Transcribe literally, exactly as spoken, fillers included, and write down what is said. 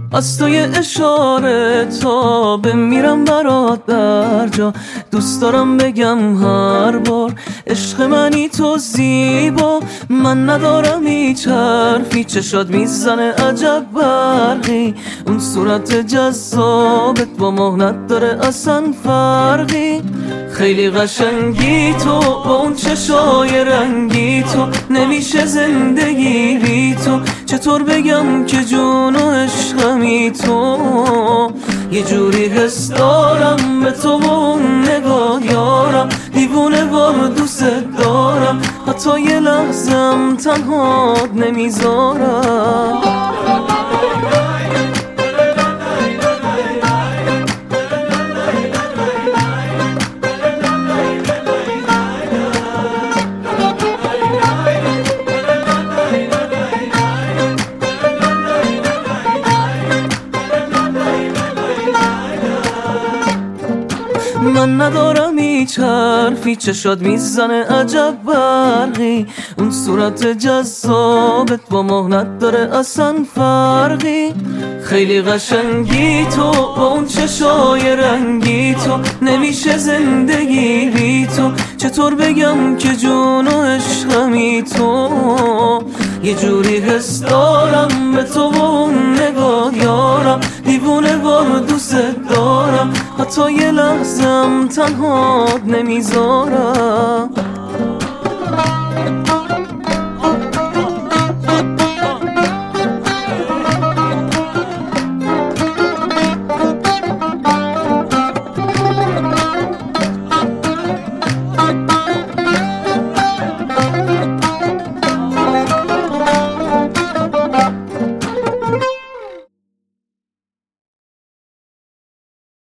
از توی اشاره تا بمیرم برات در جا. دوست دارم بگم هر بار عشق منی تو زیبا. من ندارم هیچ حرفی، چشات میزنه عجب برقی. اون صورت جذابت با مهنت داره اصلا فرقی. خیلی قشنگی تو با اون چشای رنگی تو، نمیشه زندگی بی تو. چطور بگم که جون و عشقمی تو. یه جوری حس دارم به تو و اون نگاه یارم، دیوونه وار دوست دارم، حتی یه لحظم تنهات نمیذارم. من ندارم هیچ حرفی، چشات میزنه عجب برقی. اون صورت جذابت با مهنت داره اصلا فرقی. خیلی قشنگی تو با اون چشای رنگی تو، نمیشه زندگی بی تو. چطور بگم که جون و عشقمی تو. یه جوری حس دارم به تو و اون نگاه یارم، دیوونه وار دوست دارم، حتی یه لحظم تنهات نمیذارم.